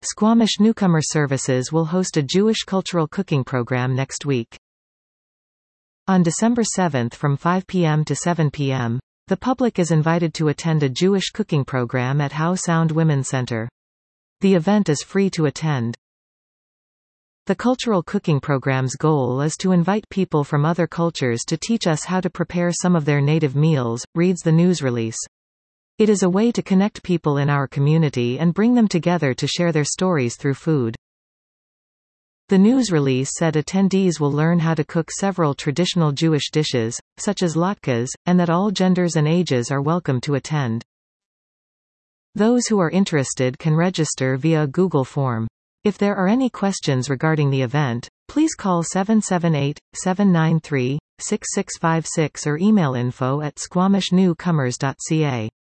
Squamish Newcomer Services will host a Jewish cultural cooking program next week. On December 7 from 5 p.m. to 7 p.m., the public is invited to attend a Jewish cooking program at How Sound Women's Center. The event is free to attend. The cultural cooking program's goal is to invite people from other cultures to teach us how to prepare some of their native meals, reads the news release. It is a way to connect people in our community and bring them together to share their stories through food. The news release said attendees will learn how to cook several traditional Jewish dishes, such as latkes, and that all genders and ages are welcome to attend. Those who are interested can register via a Google form. If there are any questions regarding the event, please call 778-793-6656 or email info@squamishnewcomers.ca.